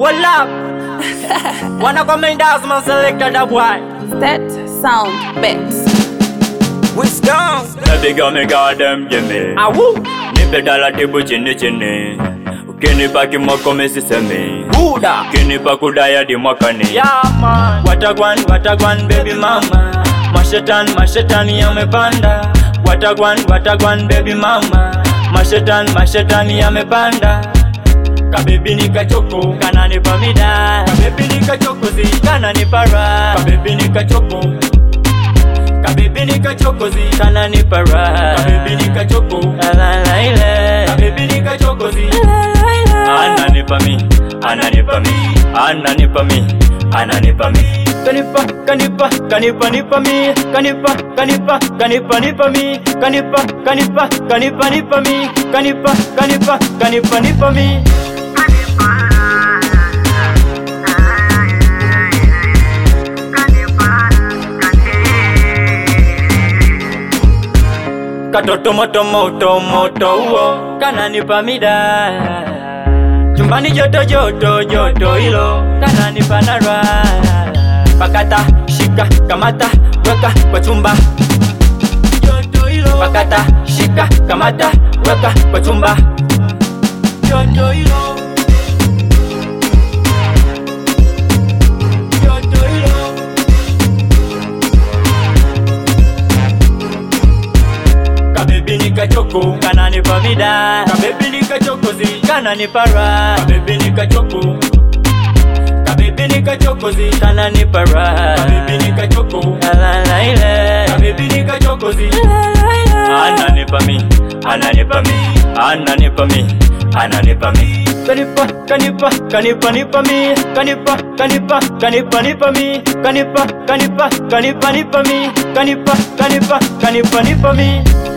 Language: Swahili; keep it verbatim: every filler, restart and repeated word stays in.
What up? Wanna come in dance, man, selector that boy. That sound bets. Wisdom. Baby girl, me goddamn Jimmy. Ah woo. Nipe taratibu chini chini. Ukinipa kimoko mesisemi. Buda. Ukinipa kudaya di mwakani. Yeah man. Watagwan, watagwan baby mama. Mashetan, mashetan yamepanda. Watagwan, watagwan baby mama. Mashetan, mashetan yamepanda. Kabebi nika choko, kananipa mida. Kabebi nika choko zi, kananipa ra. Kabebi nika choko. Kabebi nika choko zi, kananipa ra. Kabebi nika choko, la la la. Kabebi nika choko zi, ananipa mi, ananipa mi, ananipa mi, ananipa mi. Kanipa, kanipa, kanipa, nipa mi. Kanipa, kanipa, kanipa, nipa mi. Kanipa, kanipa, kanipa, nipa mi. Kanipa, kanipa, kanipa, nipa mi. Katoto moto moto moto uo kananipa mida. Chumbani joto joto joto ilo kananipa nara. Pakata, shika, kamata, weka kwa chumba. Joto ilo pakata, shika, kamata, weka kwa chumba. Joto ilo Joto ilo Kabebi nika choko, kananipa mida. Kabebi nika choko zi, kananipa ra. Kabebi nika choko. Kabebi nika choko zi, kananipa ra. Kabebi nika choko, la la la. Kabebi nika choko zi, ananipa mi, ananipa mi, ananipa mi, ananipa mi. Kanipa, kanipa, kanipa, nipa mi. Kanipa, kanipa, kanipa, nipa mi. Kanipa, kanipa, kanipa, nipa mi. Kanipa, kanipa, kanipa, nipa mi.